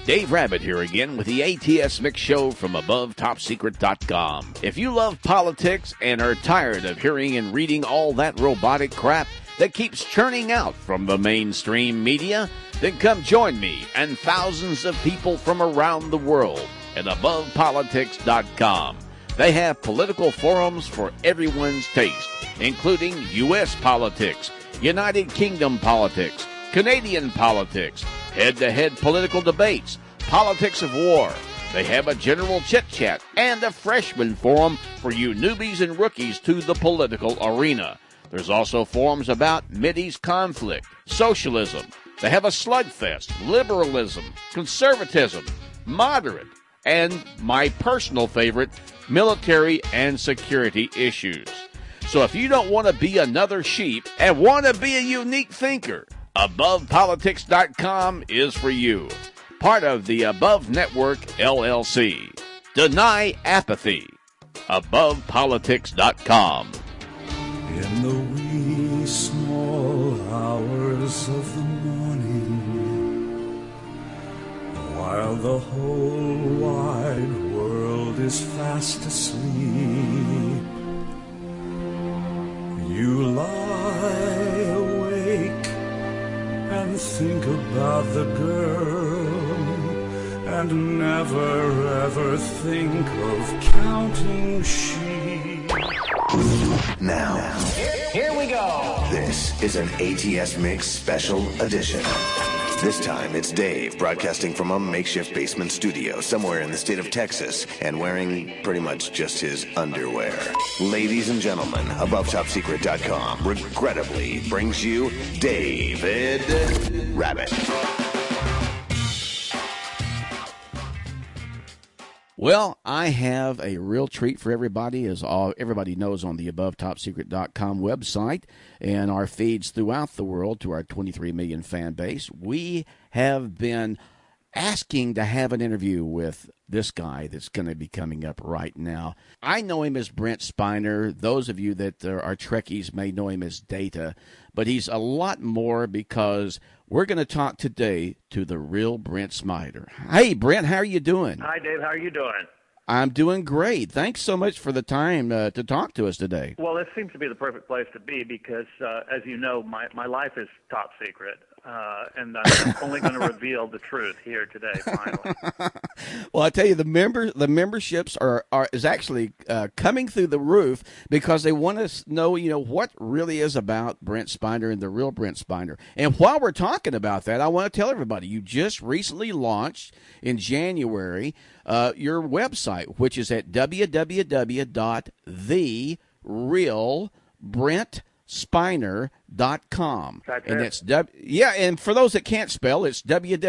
Dave Rabbit here again with the ATS Mix Show from AboveTopSecret.com. If you love politics and are tired of hearing and reading all that robotic crap that keeps churning out from the mainstream media, then come join me and thousands of people from around the world at AbovePolitics.com. They have political forums for everyone's taste, including U.S. politics, United Kingdom politics, Canadian politics, head-to-head political debates, politics of war. They have a general chit-chat and a freshman forum for you newbies and rookies to the political arena. There's also forums about Mideast conflict, socialism. They have a slugfest, liberalism, conservatism, moderate, and my personal favorite, military and security issues. So if you don't want to be another sheep and want to be a unique thinker, AbovePolitics.com is for you. Part of the Above Network, LLC. Deny apathy. AbovePolitics.com. In the wee small hours of the morning, while the whole wide world is fast asleep, you lie awake and think about the girl, and never ever think of counting sheep. Now, here we go. This is an ATS Mix Special Edition. This time it's Dave broadcasting from a makeshift basement studio somewhere in the state of Texas and wearing pretty much just his underwear. Ladies and gentlemen, AboveTopSecret.com regrettably brings you David Rabbit. Well, I have a real treat for everybody, as everybody knows on the AboveTopSecret.com website and our feeds throughout the world to our 23 million fan base. We have been asking to have an interview with this guy that's going to be coming up right now. I know him as Brent Spiner. Those of you that are Trekkies may know him as Data, but he's a lot more because we're going to talk today to the real Brent Spiner. Hey, Brent, how are you doing? Hi, Dave. How are you doing? I'm doing great. Thanks so much for the time to talk to us today. Well, this seems to be the perfect place to be because, as you know, my life is top secret, and I'm only going to reveal the truth here today, finally. Well, I tell you, the memberships is actually coming through the roof because they want to know, what really is about Brent Spiner and the real Brent Spiner. And while we're talking about that, I want to tell everybody, you just recently launched in January your website, which is at www.therealbrentspiner.com. That's and it. And for those that can't spell, it's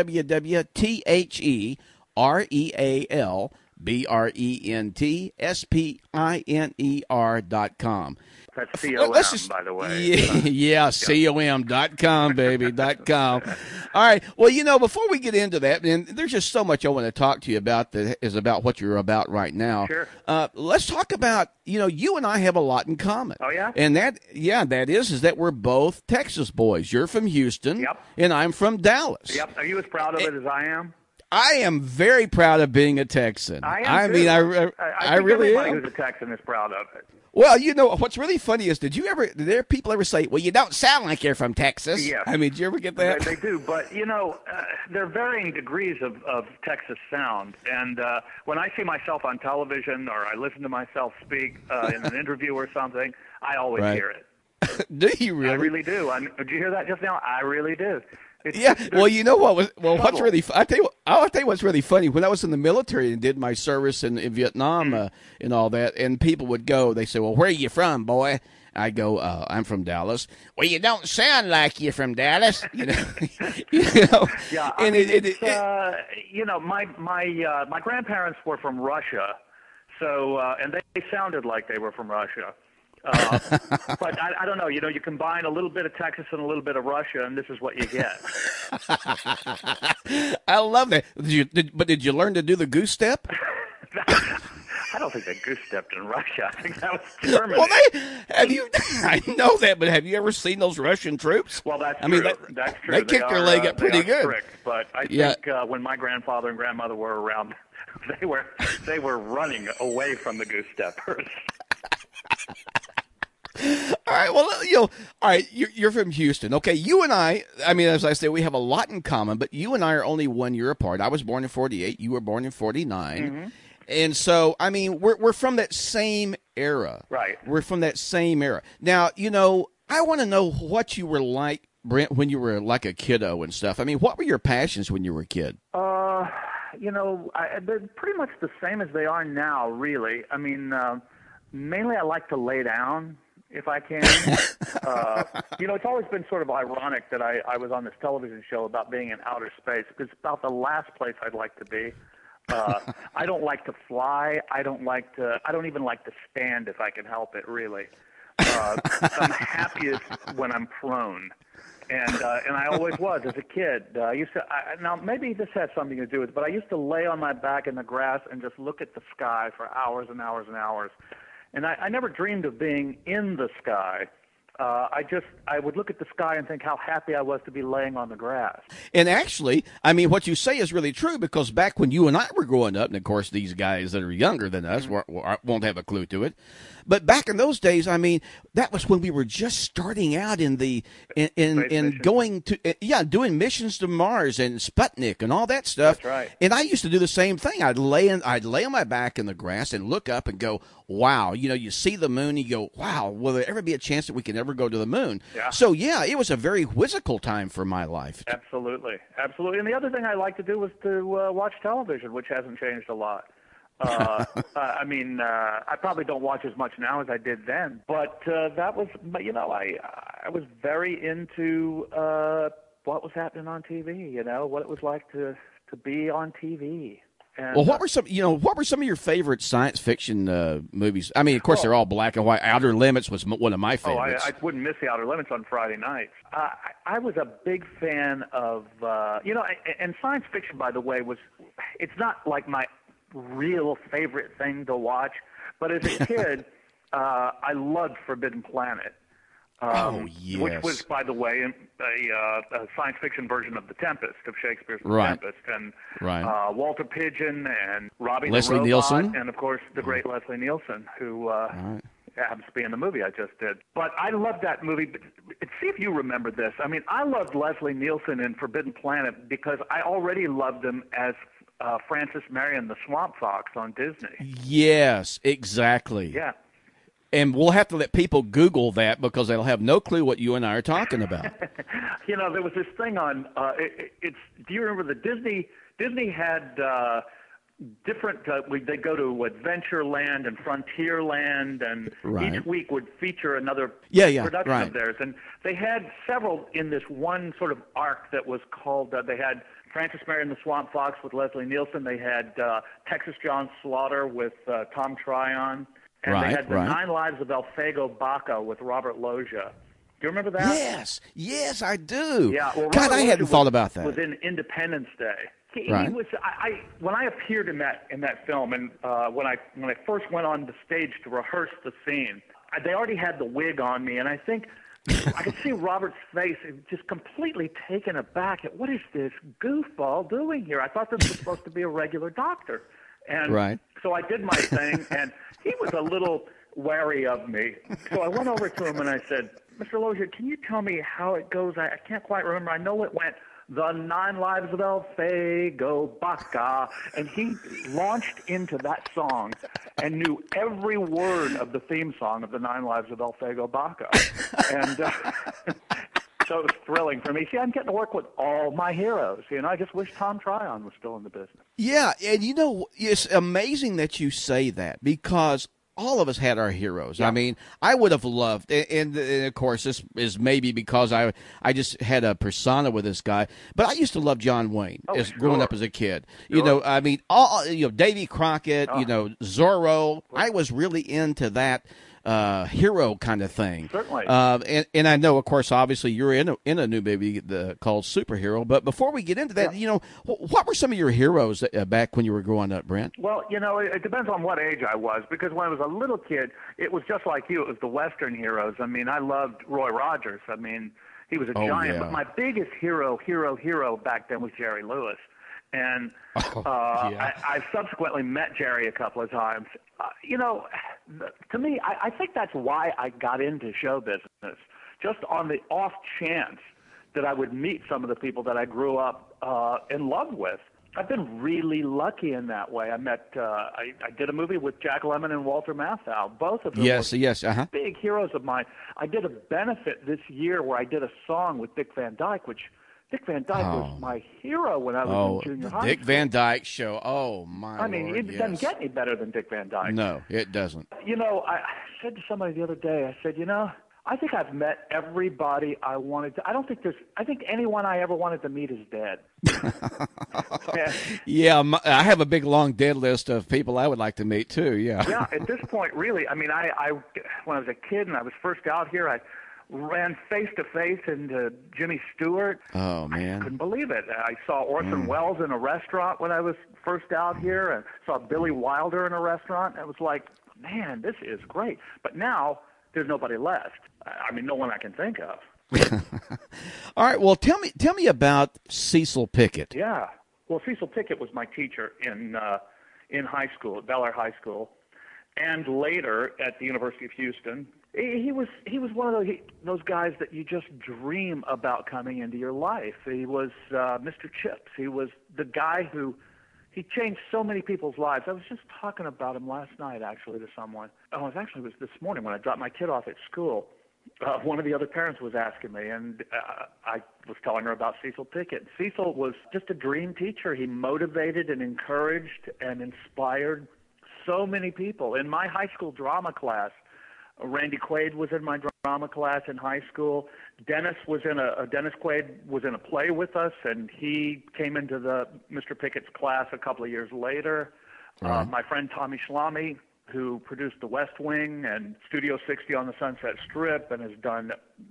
www.therealbrentspiner.com. That's C-O-M, by the way. Yeah, com, baby, .com. All right. Well, before we get into that, and there's just so much I want to talk to you about that is about what you're about right now. Sure. Let's talk about, you and I have a lot in common. Oh, yeah? And that is that we're both Texas boys. You're from Houston. Yep. And I'm from Dallas. Yep. Are you as proud of it as I am? I am very proud of being a Texan. I am I too. mean, I really everybody am. who's a Texan is proud of it. Well, what's really funny is, did there people ever say, well, you don't sound like you're from Texas? Yes. I mean, did you ever get that? They do, but, there are varying degrees of Texas sound. And when I see myself on television or I listen to myself speak in an interview or something, I always hear it. Do you really? I really do. Did you hear that just now? I really do. Well, you know what what's really I'll tell you what's really funny. When I was in the military and did my service in Vietnam and all that, and people would go, they say, well, where are you from, boy? I go, I'm from Dallas. Well, you don't sound like you're from Dallas, Yeah, my grandparents were from Russia, so and they sounded like they were from Russia. But I don't know. You combine a little bit of Texas and a little bit of Russia, and this is what you get. I love that. Did you learn to do the goose step? I don't think they goose-stepped in Russia. I think that was Germany. Well, I know that, but have you ever seen those Russian troops? Well, that's I true. mean, That's true. They kicked their leg up pretty good. Strict, but I think when my grandfather and grandmother were around, they were running away from the goose-steppers. All right, well, all right, you're from Houston. Okay, you and I mean, as I say, we have a lot in common, but you and I are only 1 year apart. I was born in 48. You were born in 49. Mm-hmm. And so, I mean, we're from that same era. Right. We're from that same era. Now, I want to know what you were like, Brent, when you were like a kiddo and stuff. I mean, what were your passions when you were a kid? They're pretty much the same as they are now, really. I mean, mainly I like to lay down if I can. It's always been sort of ironic that I was on this television show about being in outer space, because it's about the last place I'd like to be. I don't like to fly. I don't even like to stand if I can help it, really. I'm happiest when I'm prone. And I always was as a kid. Now maybe this has something to do with it, but I used to lay on my back in the grass and just look at the sky for hours and hours and hours. And I never dreamed of being in the sky. I would look at the sky and think how happy I was to be laying on the grass. And actually, I mean, what you say is really true, because back when you and I were growing up, and of course these guys that are younger than us won't have a clue to it, but back in those days, I mean, that was when we were just starting out in going to doing missions to Mars and Sputnik and all that stuff. That's right. And I used to do the same thing. I'd lay on my back in the grass and look up and go, wow, you see the moon, you go, wow, will there ever be a chance that we can ever go to the moon? Yeah. So yeah, it was a very whimsical time for my life. Absolutely. And the other thing I liked to do was to watch television, which hasn't changed a lot. I mean, I probably don't watch as much now as I did then, but that was, I was very into what was happening on TV, what it was like to be on TV. And, well, what were some of your favorite science fiction movies? I mean, of course, they're all black and white. Outer Limits was one of my favorites. I wouldn't miss the Outer Limits on Friday nights. I was a big fan of, and science fiction, by the way, it's not like my real favorite thing to watch, but as a kid, I loved Forbidden Planet. Yes. Which was, by the way, a science fiction version of The Tempest, of Shakespeare's The Tempest, and Walter Pidgeon and Robbie Leslie the Robot, Nielsen, and of course the great Leslie Nielsen, who happens to be in the movie I just did. But I loved that movie. See if you remember this. I mean, I loved Leslie Nielsen in Forbidden Planet because I already loved him as Francis Marion the Swamp Fox on Disney. Yes, exactly. Yeah. And we'll have to let people Google that, because they'll have no clue what you and I are talking about. There was this thing on. Do you remember the Disney had different? They go to Adventureland and Frontierland, and each week would feature another production of theirs. And they had several in this one sort of arc that was called. They had Francis Marion the Swamp Fox with Leslie Nielsen. They had Texas John Slaughter with Tom Tryon. And they had the 9 Lives of Alfego Baca with Robert Loggia. Do you remember that? Yes, I do. Yeah, well, God, I hadn't thought about that. Was in Independence Day. He was. When I appeared in that film, and when I first went on the stage to rehearse the scene, they already had the wig on me, and I think I could see Robert's face just completely taken aback at what is this goofball doing here? I thought this was supposed to be a regular doctor. And so I did my thing, and he was a little wary of me. So I went over to him and I said, Mr. Loggia, can you tell me how it goes? I can't quite remember. I know it went, the 9 Lives of Alfego Baca. And he launched into that song and knew every word of the theme song of the 9 Lives of Alfego Baca. And so it was thrilling for me. See, I'm getting to work with all my heroes. I just wish Tom Tryon was still in the business. Yeah, and it's amazing that you say that, because all of us had our heroes. Yeah. I mean, I would have loved, and of course, this is maybe because I just had a persona with this guy, but I used to love John Wayne growing up as a kid. Sure. I mean, Davy Crockett, Zorro. I was really into that. hero kind of thing. Certainly. And I know, of course, obviously you're in a new movie called Superhero. But before we get into that, what were some of your heroes back when you were growing up, Brent? Well, it depends on what age I was, because when I was a little kid, it was just like you. It was the Western heroes. I mean, I loved Roy Rogers. I mean, he was a giant. Yeah. But my biggest hero back then was Jerry Lewis. And I subsequently met Jerry a couple of times. To me, I think that's why I got into show business, just on the off chance that I would meet some of the people that I grew up in love with. I've been really lucky in that way. I met, I did a movie with Jack Lemmon and Walter Matthau. Both of them were big heroes of mine. I did a benefit this year where I did a song with Dick Van Dyke, which Dick Van Dyke was my hero when I was in junior high school. Dick Van Dyke Show. Oh, my I mean, Lord, it doesn't get any better than Dick Van Dyke. No, it doesn't. I said to somebody the other day, I said, I think I've met everybody I wanted to. I think anyone I ever wanted to meet is dead. Yeah, I have a big, long dead list of people I would like to meet, too, yeah. Yeah, at this point, really, I mean, I when I was a kid and I was first out here, I ran face-to-face into Jimmy Stewart. Oh, man. I couldn't believe it. I saw Orson Welles in a restaurant when I was first out here, and saw Billy Wilder in a restaurant. I was like, man, this is great. But now there's nobody left. I mean, no one I can think of. All right. Well, tell me about Cecil Pickett. Yeah. Well, Cecil Pickett was my teacher in high school, at Bel Air High School, and later at the University of Houston. He was one of those guys that you just dream about coming into your life. He was Mr. Chips. He was the guy who he changed so many people's lives. I was just talking about him last night, actually, to someone. It was this morning when I dropped my kid off at school. One of the other parents was asking me, and I was telling her about Cecil Pickett. Cecil was just a dream teacher. He motivated and encouraged and inspired so many people. In my high school drama class, Randy Quaid was in my drama class in high school. Dennis Quaid was in a play with us, and he came into the Mr. Pickett's class a couple of years later. Right. My friend Tommy Schlamme, who produced The West Wing and Studio 60 on the Sunset Strip and has done,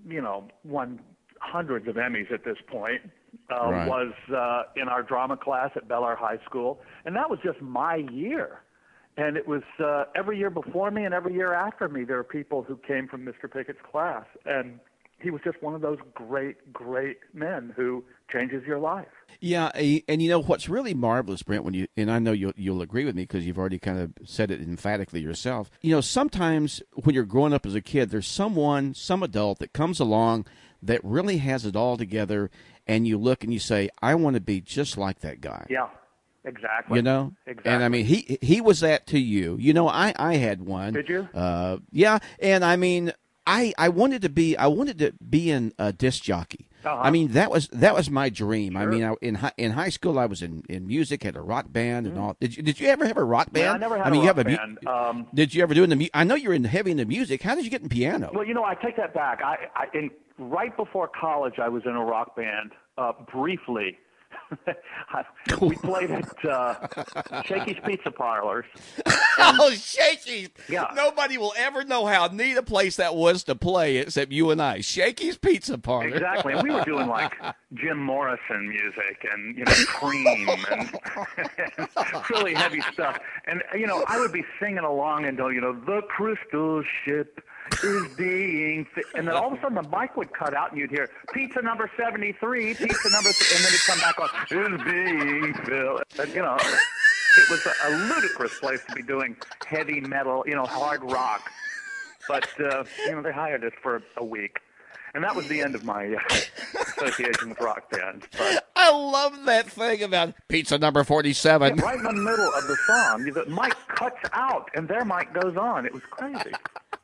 won hundreds of Emmys at this point, was in our drama class at Bel Air High School. And that was just my year. And it was every year before me and every year after me, there were people who came from Mr. Pickett's class. And he was just one of those great, great men who changes your life. Yeah, and what's really marvelous, Brent, and I know you'll agree with me because you've already kind of said it emphatically yourself. Sometimes when you're growing up as a kid, there's some adult that comes along that really has it all together, and you look and you say, I want to be just like that guy. Yeah. Exactly. Exactly. And I mean, he was that to you. I had one. Did you? Yeah. And I mean, I wanted to be in a disc jockey. Uh-huh. I mean, that was my dream. Sure. I mean, in high school, I was in music, had a rock band and all. Did you ever have a rock band? Yeah, I never had a rock band. Did you ever do I know you're heavy into music. How did you get in piano? Well, I take that back. Right before college, I was in a rock band briefly. We played at Shakey's Pizza Parlors. Shakey's! Yeah. Nobody will ever know how neat a place that was to play except you and I. Shakey's Pizza Parlor. Exactly. And we were doing like Jim Morrison music and Cream and really heavy stuff. And I would be singing along and the crystal ship is being and then all of a sudden the mic would cut out and you'd hear pizza number 73, pizza number and then it'd come back on is being filled. And, it was a ludicrous place to be doing heavy metal, hard rock. But they hired us for a week. And that was the end of my association with rock bands. But I love that thing about pizza number 47. right in the middle of the song, the mic cuts out and their mic goes on. It was crazy.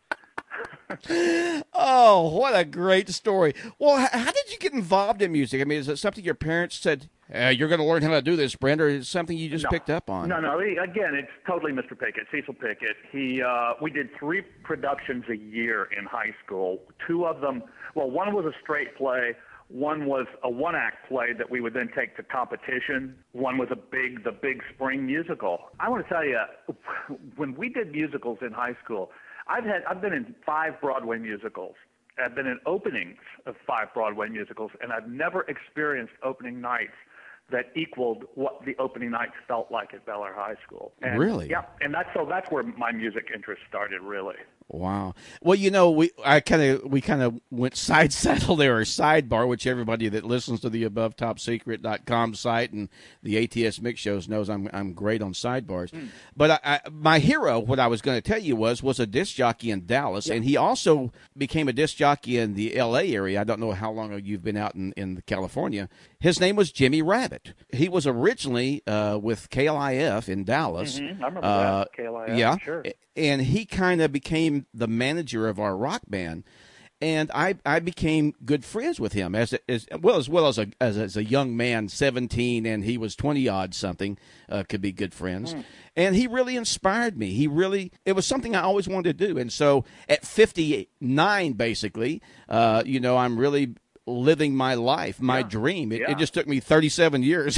Oh, what a great story. Well, how did you get involved in music? I mean, is it something your parents said, you're going to learn how to do this, Brent, or is it something you just picked up on? No. Again, it's totally Mr. Pickett, Cecil Pickett. We did 3 productions a year in high school. 2 of them, one was a straight play. One was a one-act play that we would then take to competition. One was the big spring musical. I want to tell you, when we did musicals in high school, I've been in 5 Broadway musicals. I've been in openings of 5 Broadway musicals, and I've never experienced opening nights that equaled what the opening nights felt like at Bel Air High School. And, really? Yeah, and that's where my music interest started, really. Wow. Well, we kind of went side saddle there, or sidebar, which everybody that listens to the AboveTopSecret.com site and the ATS Mix shows knows I'm great on sidebars. But my hero, what I was going to tell you was a disc jockey in Dallas, and he also became a disc jockey in the L.A. area. I don't know how long you've been out in California. His name was Jimmy Rabbit. He was originally with KLIF in Dallas. I remember that, KLIF, yeah, sure. And he kind of became the manager of our rock band, and I became good friends with him as a young man, 17, and he was 20-odd something, could be good friends. And he really inspired me. It was something I always wanted to do. And so at 59, basically, I'm really living my life, my dream. It just took me 37 years,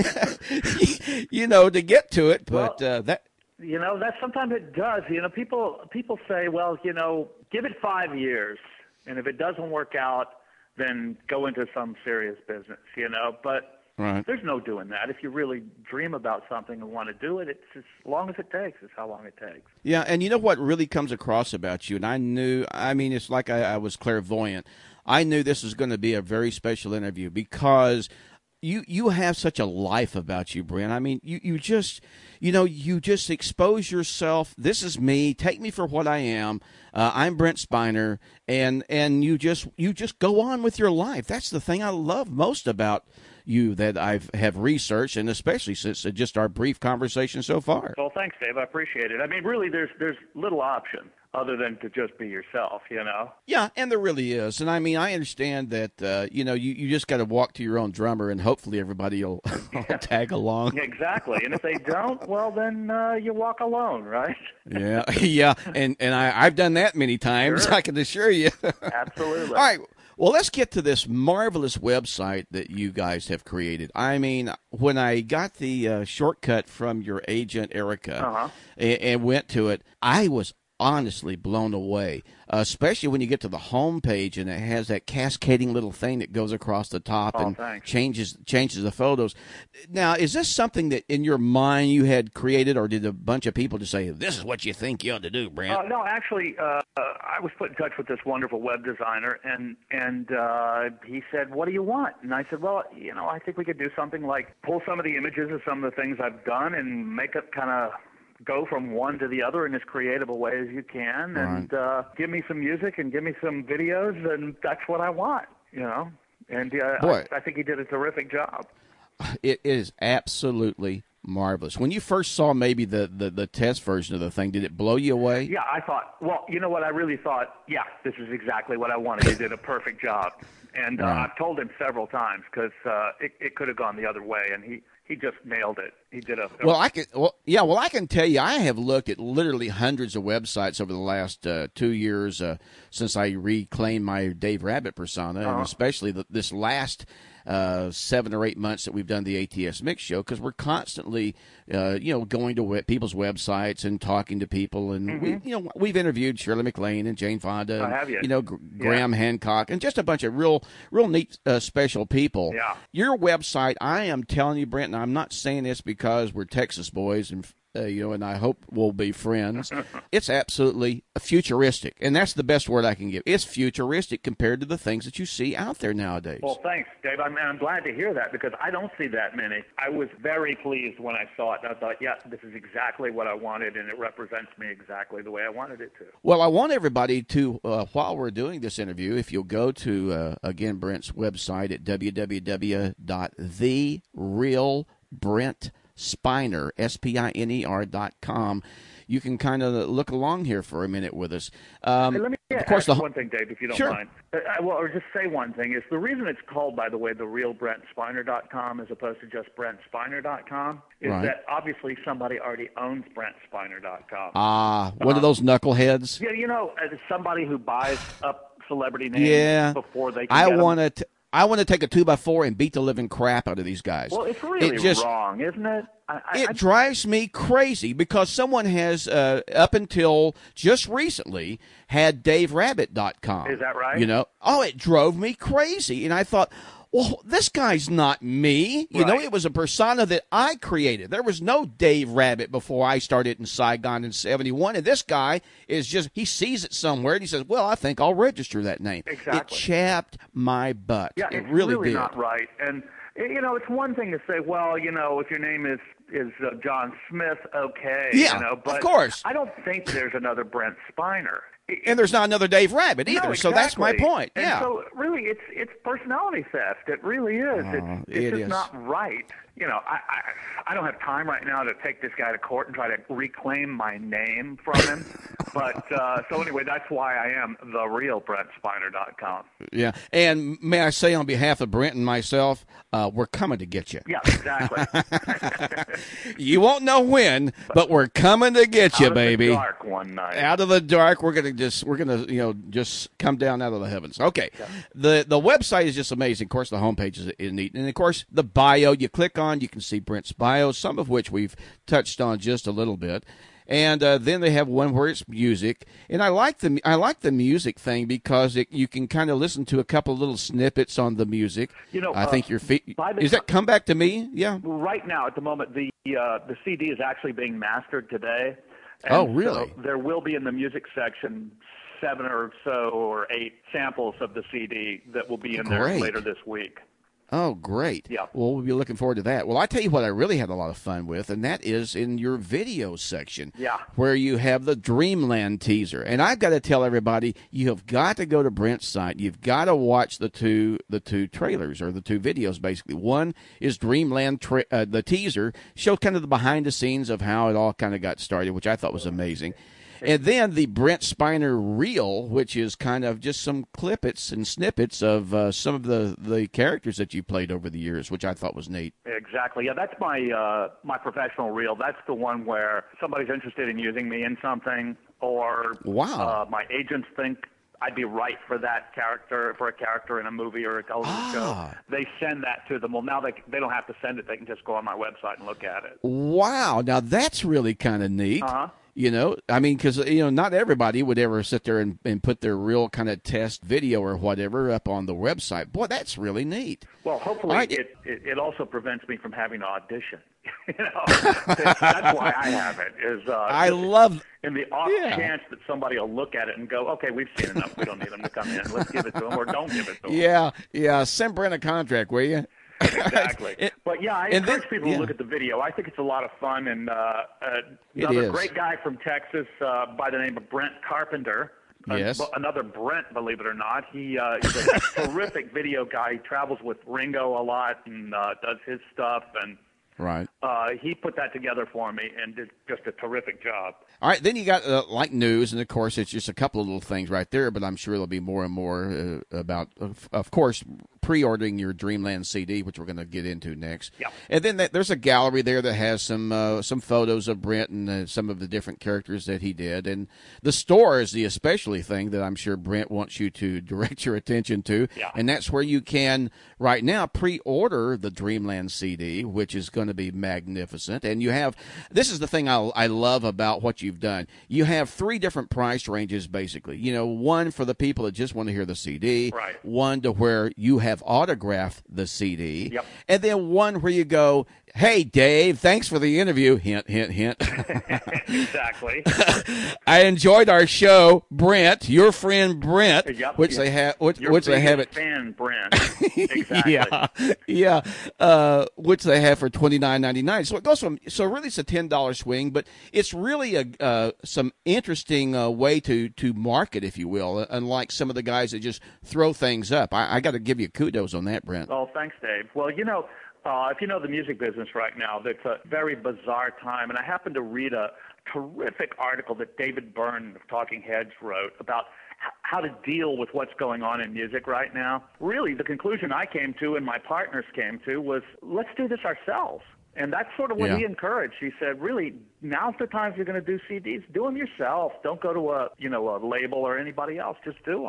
to get to it. But that. That sometimes it does. People say, well, give it 5 years, and if it doesn't work out, then go into some serious business, But there's no doing that. If you really dream about something and want to do it, it's as long as it takes. It's how long it takes. Yeah, and you know what really comes across about you, and it's like I was clairvoyant. I knew this was going to be a very special interview because you have such a life about you, Brent. I mean, you just expose yourself. This is me. Take me for what I am. I'm Brent Spiner, and you just go on with your life. That's the thing I love most about you that I have researched, and especially since just our brief conversation so far. Well, thanks, Dave. I appreciate it. I mean, really, there's little option other than to just be yourself, Yeah, and there really is. And I mean, I understand that, you just got to walk to your own drummer, and hopefully everybody will tag along. Exactly. And if they don't, well, then you walk alone, right? Yeah. And I've done that many times, Sure. I can assure you. Absolutely. All right. Well, let's get to this marvelous website that you guys have created. I mean, when I got the shortcut from your agent, Erica, and went to it, I was honestly blown away, especially when you get to the home page and it has that cascading little thing that goes across the top and changes the photos. Now, is this something that in your mind you had created, or did a bunch of people just say, this is what you think you ought to do, Brent? No, actually, I was put in touch with this wonderful web designer, and he said, what do you want? And I said, well, I think we could do something like pull some of the images of some of the things I've done and make it kind of go from one to the other in as creative a way as you can, and give me some music and give me some videos, and that's what I want, And I think he did a terrific job. It is absolutely marvelous. When you first saw maybe the test version of the thing, did it blow you away? Yeah, I thought, well, you know what, I really thought, yeah, this is exactly what I wanted. He did a perfect job. And I've told him several times because it could have gone the other way, and he just nailed it. He did a I can tell you, I have looked at literally hundreds of websites over the last 2 years since I reclaimed my Dave Rabbit persona, and especially this last 7 or 8 months that we've done the ATS Mix show, because we're constantly, going to people's websites and talking to people, and we've interviewed Shirley MacLaine and Jane Fonda, and, Graham Hancock, and just a bunch of real neat, special people. Yeah. Your website, I am telling you, Brent, and I'm not saying this because we're Texas boys and and I hope we'll be friends. It's absolutely futuristic, and that's the best word I can give. It's futuristic compared to the things that you see out there nowadays. Well, thanks, Dave. I'm glad to hear that because I don't see that many. I was very pleased when I saw it. I thought, yeah, this is exactly what I wanted, and it represents me exactly the way I wanted it to. Well, I want everybody to, while we're doing this interview, if you'll go to, again, Brent's website at www.therealbrentspiner, SPINER.com. You can kind of look along here for a minute with us. Let me ask one thing, Dave, if you don't mind. Or just say one thing. Is the reason it's called, by the way, therealbrentspiner.com as opposed to just brentspiner.com is that obviously somebody already owns brentspiner.com. One of those knuckleheads? Yeah, somebody who buys up celebrity names before they can get them. I want to take a 2x4 and beat the living crap out of these guys. Well, it's really wrong, isn't it? It drives me crazy because someone has, up until just recently, had DaveRabbit.com. Is that right? You know, it drove me crazy. And I thought, well, this guy's not me. You know, it was a persona that I created. There was no Dave Rabbit before I started in Saigon in 71. And this guy is just, he sees it somewhere and he says, well, I think I'll register that name. Exactly. It chapped my butt. Yeah, it it's really did. not right. And, you know, it's one thing to say, well, you know, if your name is John Smith, okay. Yeah, you know, but of course. I don't think there's another Brent Spiner. And there's not another Dave Rabbit either, No, so that's my exactly. point. And Yeah. so really, it's personality theft. It really is. It's just not right. You know, I don't have time right now to take this guy to court and try to reclaim my name from him. But so anyway, that's why I am the real BrentSpiner.com. Yeah, and may I say on behalf of Brent and myself, we're coming to get you. Yeah, exactly. You won't know when, but we're coming to get you, baby. Out of the dark one night. Out of the dark, we're gonna just come down out of the heavens. Okay, the website is just amazing. Of course, the homepage is neat, and of course, the bio. You click on, you can see Brent's bio, some of which we've touched on just a little bit. And then they have one where it's music, and I like the music thing because you can kind of listen to a couple of little snippets on the music. You know, I think your feet. Is that Come Back to Me? Yeah. Right now, at the moment, the CD is actually being mastered today. And oh, really? So there will be in the music section 7 or so or 8 samples of the CD that will be in there later this week. Oh, great. Yeah. Well, we'll be looking forward to that. Well, I tell you what I really had a lot of fun with, and that is in your video section. Yeah. Where you have the Dreamland teaser. And I've got to tell everybody, you have got to go to Brent's site. You've got to watch the two trailers, or the 2 videos, basically. One is Dreamland, the teaser, shows kind of the behind the scenes of how it all kind of got started, which I thought was amazing. And then the Brent Spiner reel, which is kind of just some clippets and snippets of some of the characters that you played over the years, which I thought was neat. Exactly. Yeah, that's my professional reel. That's the one where somebody's interested in using me in something, or my agents think I'd be right for that character, for a character in a movie or a television show. They send that to them. Well, now they don't have to send it. They can just go on my website and look at it. Wow. Now, that's really kind of neat. Uh-huh. You know, I mean, because, you know, not everybody would ever sit there and put their real kind of test video or whatever up on the website. Boy, that's really neat. Well, hopefully it also prevents me from having to audition. You know, that's why I have it. I love in the off chance that somebody will look at it and go, okay, we've seen enough. We don't need them to come in. Let's give it to them, or don't give it to them. Yeah. Send Brent a contract, will you? Exactly. But yeah, I encourage people to look at the video. I think it's a lot of fun. And another great guy from Texas by the name of Brent Carpenter. Yes. Another Brent, believe it or not. He's a terrific video guy. He travels with Ringo a lot and does his stuff. And right. He put that together for me and did just a terrific job. All right, then you got like news, and of course it's just a couple of little things right there, but I'm sure there'll be more and more about, of course, pre-ordering your Dreamland CD, which we're going to get into next. Yeah. And then there's a gallery there that has some photos of Brent and some of the different characters that he did. And the store is the especially thing that I'm sure Brent wants you to direct your attention to. Yeah. And that's where you can, right now, pre-order the Dreamland CD, which is going to be magnificent. And you have, this is the thing I love about what you've done. You have 3 different price ranges, basically. You know, one for the people that just want to hear the CD. Right. One to where you have autographed the CD. Yep. And then one where you go, hey, Dave, thanks for the interview. Hint, hint, hint. Exactly. I enjoyed our show, Brent, your friend Brent, yep, which they have, which they have it. Fan, Brent. Exactly. Which they have for $29.99. So it goes from, so really it's a $10 swing, but it's really some interesting way to market, if you will, unlike some of the guys that just throw things up. I got to give you kudos on that, Brent. Oh, thanks, Dave. Well, you know, if you know the music business right now, it's a very bizarre time. And I happened to read a terrific article that David Byrne of Talking Heads wrote about how to deal with what's going on in music right now. Really, the conclusion I came to and my partners came to was, let's do this ourselves. And that's sort of what he encouraged. He said, really, now's the time if you're going to do CDs. Do them yourself. Don't go to a label or anybody else. Just do them.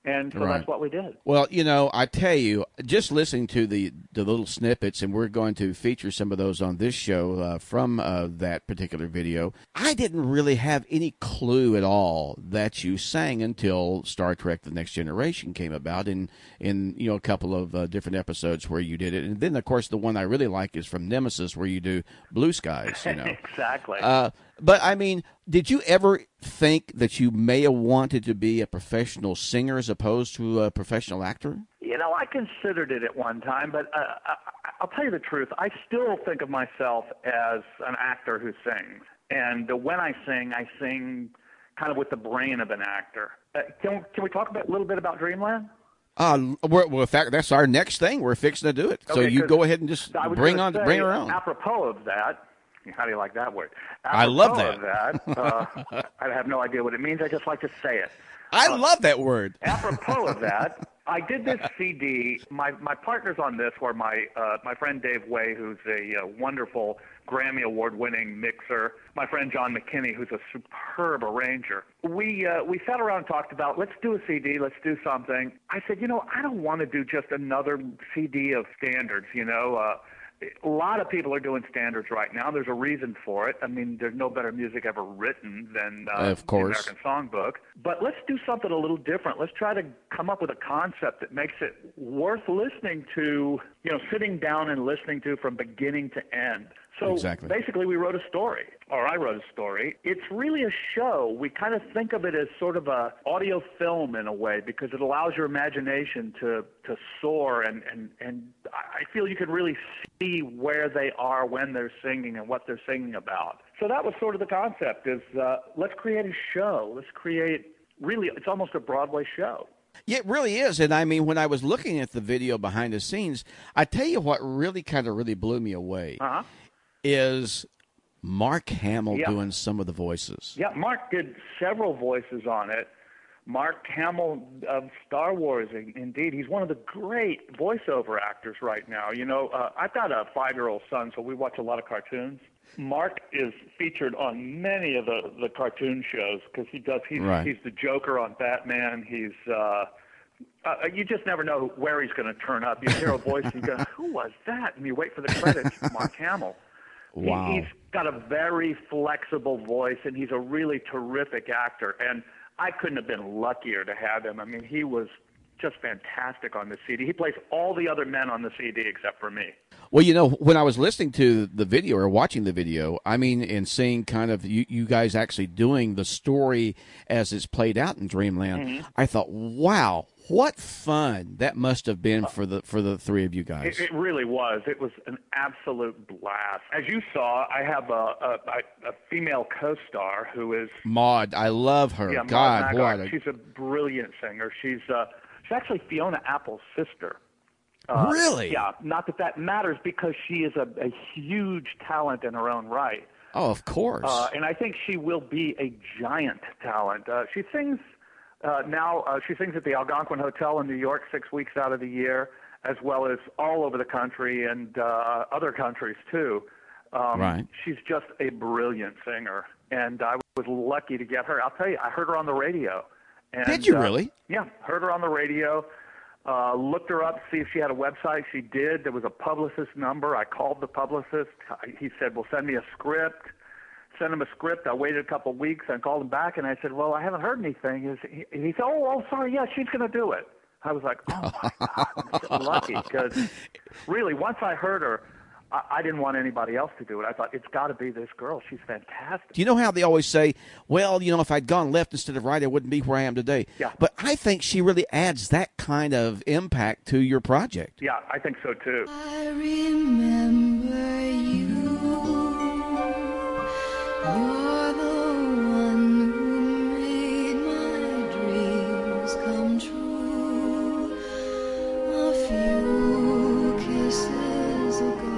And so Right. that's what we did. Well, I tell you, just listening to the little snippets, and we're going to feature some of those on this show from that particular video, I didn't really have any clue at all that you sang until Star Trek The Next Generation came about in a couple of different episodes where you did it. And then, of course, the one I really like is from Nemesis, where you do Blue Skies, Exactly. But, I mean, did you ever think that you may have wanted to be a professional singer as opposed to a professional actor? I considered it at one time, but I'll tell you the truth. I still think of myself as an actor who sings. And when I sing kind of with the brain of an actor. Can we talk a little bit about Dreamland? Well, in fact, that's our next thing. We're fixing to do it. So Okay, you go ahead and just bring her on. Apropos of that, how do you like that word? I love that. Apropos of that, I have no idea what it means. I just like to say it. I love that word. Apropos of that, I did this CD. My partners on this were my friend Dave Way, who's a wonderful Grammy Award-winning mixer. My friend John McKinney, who's a superb arranger. We sat around and talked about, let's do a CD, let's do something. I said, I don't want to do just another CD of standards, A lot of people are doing standards right now. There's a reason for it. I mean, there's no better music ever written than of course. the American Songbook. But let's do something a little different. Let's try to come up with a concept that makes it worth listening to, sitting down and listening to from beginning to end. So exactly. Basically, we wrote a story, or I wrote a story. It's really a show. We kind of think of it as sort of a audio film in a way, because it allows your imagination to soar, and I feel you can really see where they are when they're singing and what they're singing about. So that was sort of the concept, is let's create a show. Let's create, really, it's almost a Broadway show. Yeah, it really is. And I mean, when I was looking at the video behind the scenes, I tell you what really blew me away. Is Mark Hamill doing some of the voices. Yeah, Mark did several voices on it. Mark Hamill of Star Wars, indeed. He's one of the great voiceover actors right now. I've got a 5-year-old son, so we watch a lot of cartoons. Mark is featured on many of the cartoon shows because he's the Joker on Batman. He's you just never know where he's going to turn up. You hear a voice and you go, who was that? And you wait for the credits. Mark Hamill. Wow. He's got a very flexible voice, and he's a really terrific actor. And I couldn't have been luckier to have him. I mean, he was just fantastic on the CD. He plays all the other men on the CD except for me. Well, when I was listening to the video or watching the video, I mean, and seeing kind of you guys actually doing the story as it's played out in Dreamland, I thought, wow, what fun that must have been for the three of you guys. It really was. It was an absolute blast. As you saw, I have a female co-star who is Maud. I love her. Yeah, God, Maud what? She's a brilliant singer. She's actually Fiona Apple's sister. Really? Yeah. Not that matters, because she is a huge talent in her own right. Oh, of course. And I think she will be a giant talent. She sings. Now she sings at the Algonquin Hotel in New York 6 weeks out of the year, as well as all over the country and other countries too. Right. She's just a brilliant singer, and I was lucky to get her. I'll tell you, I heard her on the radio. And, did you really? Yeah, heard her on the radio. Looked her up, see if she had a website. She did. There was a publicist number. I called the publicist. He said, well, send me a script. Sent him a script. I waited a couple of weeks and called him back, and I said, well, I haven't heard anything. He said, oh, sorry, yeah, she's going to do it. I was like, oh, my God, I'm so lucky, because really, once I heard her, I didn't want anybody else to do it. I thought, it's got to be this girl. She's fantastic. Do you know how they always say, well, if I'd gone left instead of right, I wouldn't be where I am today? Yeah. But I think she really adds that kind of impact to your project. Yeah, I think so, too. I remember you. You're the one who made my dreams come true. A few kisses ago.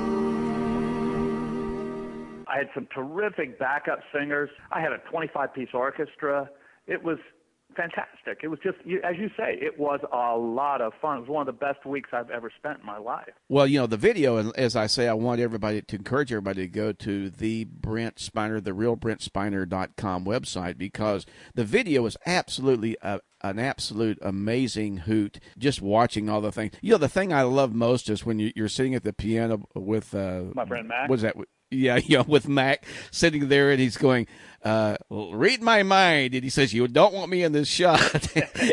I had some terrific backup singers. I had a 25-piece orchestra. It was fantastic. It was just, as you say, it was a lot of fun. It was one of the best weeks I've ever spent in my life. Well, the video, and as I say, I want everybody to encourage everybody to go to the Brent Spiner, therealbrentspiner.com website, because the video is absolutely an absolute amazing hoot just watching all the things. You know, the thing I love most is when you're sitting at the piano with My friend Mac. What's that? Yeah, with Mac sitting there, and he's going, read my mind. And he says, you don't want me in this shot.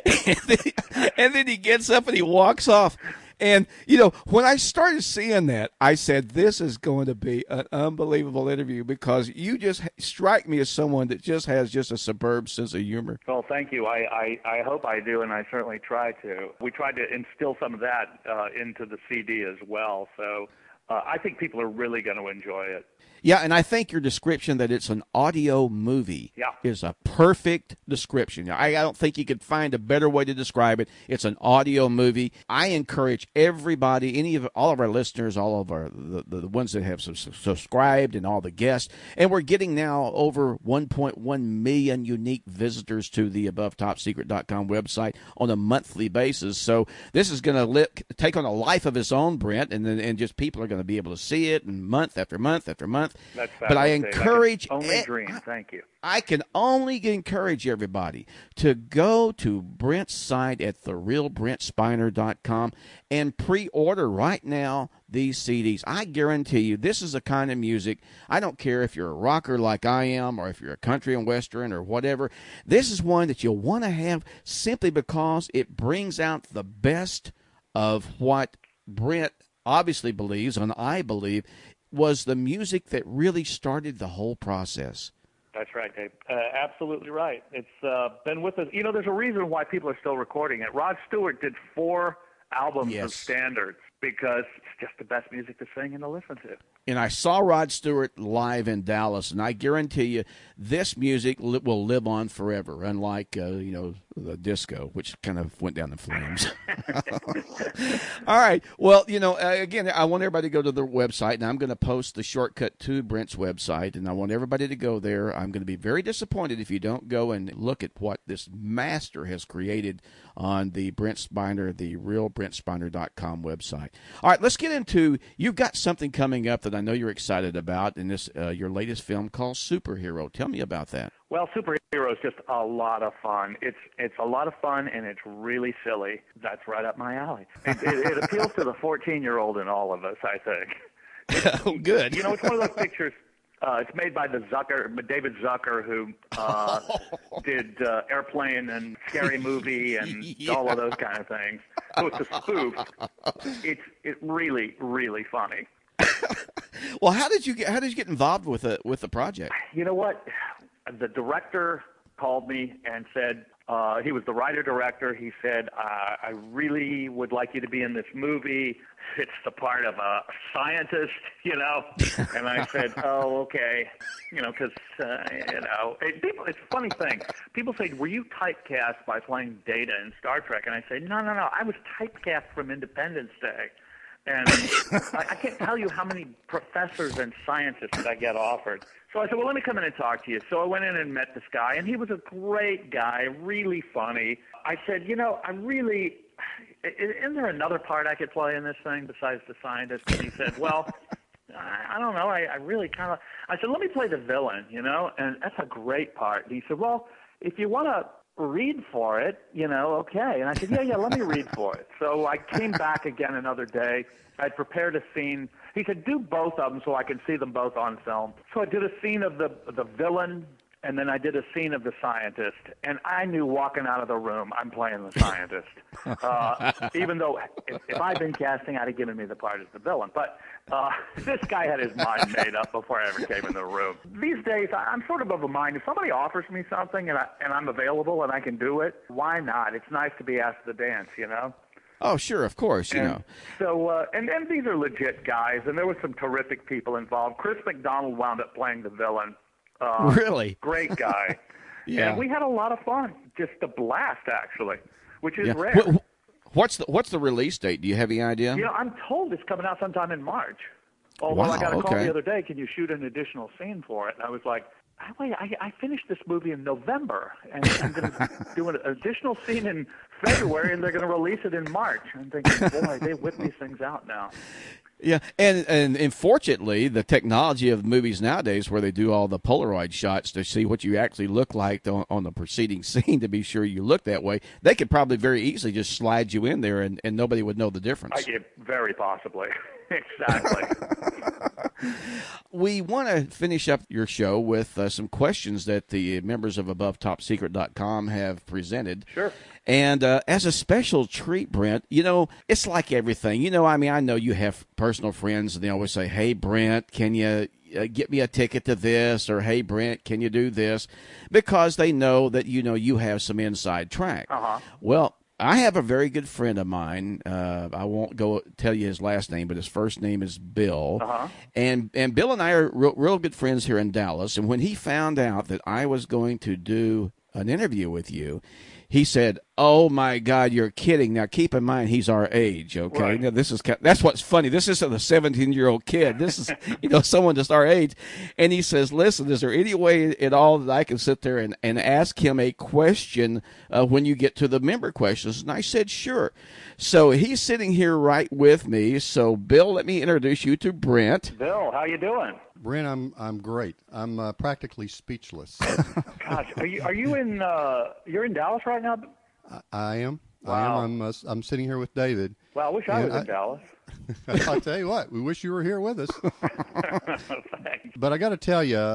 and then he gets up and he walks off. And, you know, when I started seeing that, I said, this is going to be an unbelievable interview because you just strike me as someone that just has just a superb sense of humor. Well, thank you. I hope I do, and I certainly try to. We tried to instill some of that into the CD as well. So I think people are really going to enjoy it. Yeah, and I think your description that it's an audio movie is a perfect description. I don't think you could find a better way to describe it. It's an audio movie. I encourage everybody, all of our listeners, all of our the ones that have subscribed, and all the guests, and we're getting now over 1.1 million unique visitors to the AboveTopSecret.com website on a monthly basis. So this is going to take on a life of its own, Brent, and just people are going to be able to see it month after month after month. That's but I encourage only dream. Thank you. I can only encourage everybody to go to Brent's site at therealbrentspiner.com and pre-order right now these CDs. I guarantee you this is the kind of music, I don't care if you're a rocker like I am or if you're a country and western or whatever, this is one that you'll want to have simply because it brings out the best of what Brent obviously believes, and I believe, was the music that really started the whole process. That's right, Dave. Absolutely right. It's been with us. You know, there's a reason why people are still recording it. Rod Stewart did 4 albums of standards because it's just the best music to sing and to listen to. And I saw Rod Stewart live in Dallas, and I guarantee you this music will live on forever, unlike, the disco, which kind of went down the flames. All right. Well, again, I want everybody to go to the website, and I'm going to post the shortcut to Brent's website, and I want everybody to go there. I'm going to be very disappointed if you don't go and look at what this master has created on the Brent Spiner, the realbrentspiner.com website. All right, let's get into, you've got something coming up that I know you're excited about in this your latest film called Superhero. Tell me about that. Well, Superhero is just a lot of fun. It's a lot of fun, and it's really silly. That's right up my alley. It appeals to the 14-year-old in all of us, I think. Oh, good. You know, it's one of those pictures. It's made by David Zucker, who did Airplane and Scary Movie and all of those kind of things. So it's a spoof. It's really, really funny. Well, how did you get involved with the project? You know what? The director called me and said, he was the writer-director. He said, I really would like you to be in this movie. It's the part of a scientist, And I said, oh, okay. Because, it's a funny thing. People say, were you typecast by playing Data in Star Trek? And I say, no. I was typecast from Independence Day. And I can't tell you how many professors and scientists that I get offered. So I said, well, let me come in and talk to you. So I went in and met this guy, and he was a great guy, really funny. I said, isn't there another part I could play in this thing besides the scientist? And he said, well, I don't know. I really kind of, I said, let me play the villain, and that's a great part. And he said, well, if you want to read for it, okay. And I said, yeah, let me read for it. So I came back again another day. I'd prepared a scene. He said, do both of them so I can see them both on film. So I did a scene of the villain, and then I did a scene of the scientist. And I knew walking out of the room, I'm playing the scientist. Even though if I'd been casting, I'd have given me the part as the villain. But this guy had his mind made up before I ever came in the room. These days, I'm sort of a mind. If somebody offers me something and I'm available and I can do it, why not? It's nice to be asked to dance, Oh, sure, of course, So, and these are legit guys, and there were some terrific people involved. Chris McDonald wound up playing the villain. Really? Great guy. Yeah. And we had a lot of fun. Just a blast, actually, which is rare. What's the release date? Do you have any idea? I'm told it's coming out sometime in March. Oh, wow, I got a call the other day. Can you shoot an additional scene for it? And I was like, wait, I finished this movie in November, and I'm going to do an additional scene in February, and they're going to release it in March. I'm thinking, boy, they whip these things out now. Yeah, and fortunately, the technology of movies nowadays, where they do all the Polaroid shots to see what you actually look like on the preceding scene to be sure you look that way, they could probably very easily just slide you in there, and nobody would know the difference. Very possibly. Exactly. We want to finish up your show with some questions that the members of AboveTopSecret.com have presented. Sure. And as a special treat, Brent, it's like everything. I know you have personal friends, and they always say, hey, Brent, can you get me a ticket to this? Or, hey, Brent, can you do this? Because they know that, you have some inside track. Uh-huh. Well, I have a very good friend of mine. I won't go tell you his last name, but his first name is Bill. Uh-huh. And Bill and I are real good friends here in Dallas. And when he found out that I was going to do an interview with you, he said, oh, my God, you're kidding. Now, keep in mind, he's our age, okay? Right. Now, that's what's funny. This isn't a 17-year-old kid. This is, someone just our age. And he says, listen, is there any way at all that I can sit there and ask him a question when you get to the member questions? And I said, sure. So he's sitting here right with me. So, Bill, let me introduce you to Brent. Bill, how you doing? Brent, I'm great. I'm practically speechless. Gosh, are you in? You're in Dallas right now? I am. Wow. I am. I'm sitting here with David. Well, I wish I was in Dallas. I'll tell you what. We wish you were here with us. Thanks. But I got to tell you,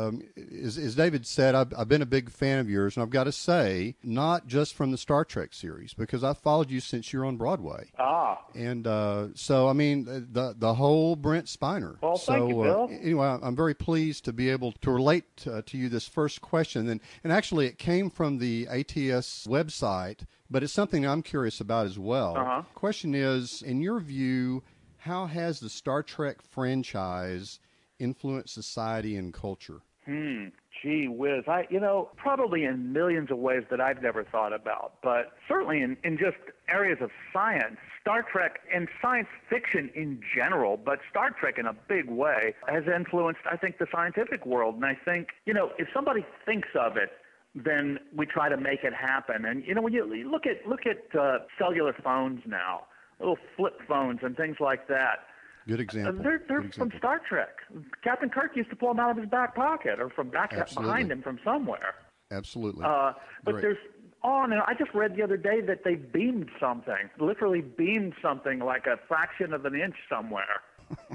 as David said, I've been a big fan of yours, and I've got to say, not just from the Star Trek series, because I've followed you since you're on Broadway. Ah. And so, I mean, the whole Brent Spiner. Well, thank you, Bill. Anyway, I'm very pleased to be able to relate to you this first question. And actually, it came from the ATS website, but it's something I'm curious about as well. Uh-huh. Question is, in your view, how has the Star Trek franchise influenced society and culture? Gee whiz. Probably in millions of ways that I've never thought about, but certainly in just areas of science, Star Trek and science fiction in general, but Star Trek in a big way has influenced, I think, the scientific world. And I think, if somebody thinks of it, then we try to make it happen. And, when you look at cellular phones now, little flip phones and things like that, Good example. They're Good example. from Star Trek. Captain Kirk used to pull them out of his back pocket or from behind him from somewhere. Absolutely. But Great. there's and I just read the other day that they beamed something, literally beamed something like a fraction of an inch somewhere.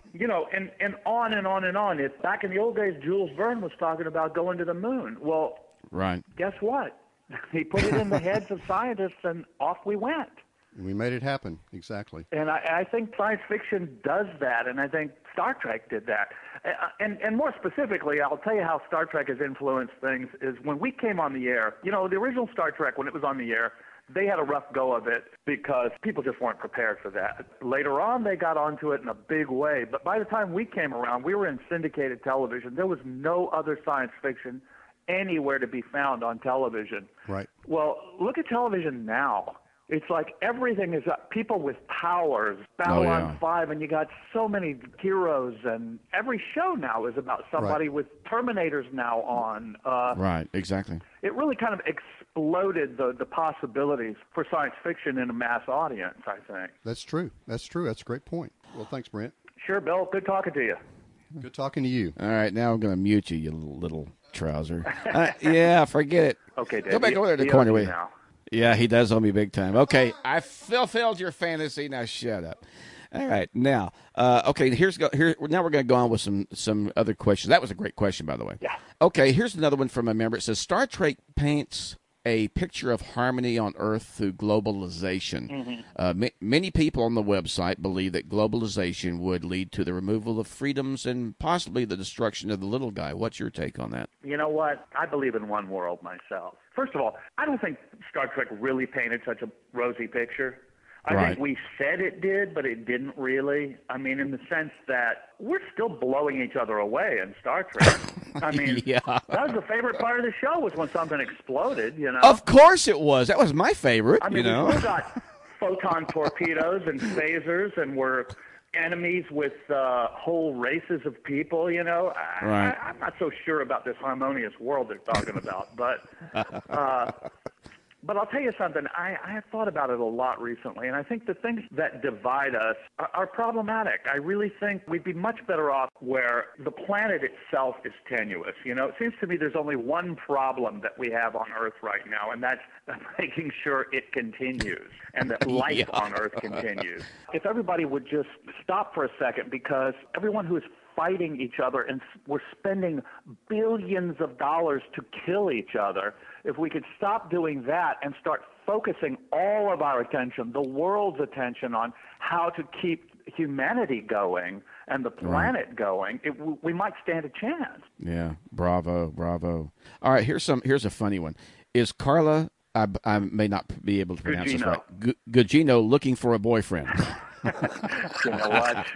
And on and on and on. It's back in the old days, Jules Verne was talking about going to the moon. Well, Right. Guess what? He put it in the heads of scientists, and off we went. We made it happen. Exactly. And I think science fiction does that, and I think Star Trek did that. And more specifically, I'll tell you how Star Trek has influenced things is when we came on the air, the original Star Trek, when it was on the air, they had a rough go of it because people just weren't prepared for that. Later on, they got onto it in a big way. But by the time we came around, we were in syndicated television. There was no other science fiction anywhere to be found on television. Right. Well, look at television now. It's like everything is people with powers, Babylon 5, and you got so many heroes, and every show now is about somebody with Terminators now on. Right, exactly. It really kind of exploded the possibilities for science fiction in a mass audience, I think. That's true. That's a great point. Well, thanks, Brent. Sure, Bill. Good talking to you. Good talking to you. All right, now I'm going to mute you, you little trouser. Yeah, forget it. Okay, Dave. Go back over there to the corner. Wait. Now. Yeah, he does owe me big time. Okay, I fulfilled your fantasy. Now shut up. All right, now, okay. Now we're going to go on with some other questions. That was a great question, by the way. Yeah. Okay, here's another one from a member. It says Star Trek paints a picture of harmony on Earth through globalization. Mm-hmm. Many people on the website believe that globalization would lead to the removal of freedoms and possibly the destruction of the little guy. What's your take on that? You know what? I believe in one world myself. First of all, I don't think Star Trek really painted such a rosy picture. I think we said it did, but it didn't really. I mean, in the sense that we're still blowing each other away in Star Trek. I mean, that was the favorite part of the show was when something exploded, Of course it was. That was my favorite, I mean, we still got photon torpedoes and phasers, and we're enemies with whole races of people, I'm not so sure about this harmonious world they're talking about, but But I'll tell you something, I have thought about it a lot recently, and I think the things that divide us are problematic. I really think we'd be much better off where the planet itself is tenuous. You know, it seems to me there's only one problem that we have on Earth right now, and that's making sure it continues and that life on Earth continues. If everybody would just stop for a second, because everyone who is fighting each other, and we're spending billions of dollars to kill each other. If we could stop doing that and start focusing all of our attention, the world's attention, on how to keep humanity going and the planet going, we might stand a chance. Yeah, bravo. All right, here's a funny one. Is Carla, I may not be able to pronounce this right, Gugino looking for a boyfriend? You know what?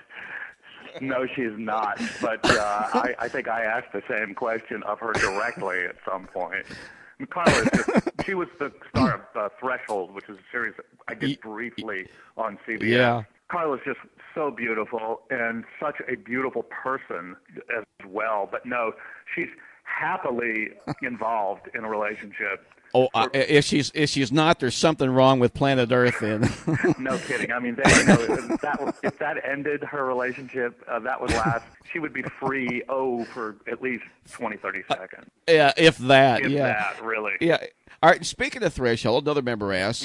No, she's not. But I think I asked the same question of her directly at some point. Carla, she was the star of Threshold, which is a series that I did briefly on CBS. Yeah. Carla's just so beautiful and such a beautiful person as well. But no, she's happily involved in a relationship. Oh, if she's not, there's something wrong with planet Earth. Then no kidding. I mean, if that ended her relationship, that would last. She would be free. For at least 20, 30 seconds. Yeah, if that. If that, really. Yeah. All right. Speaking of Threshold, another member asked,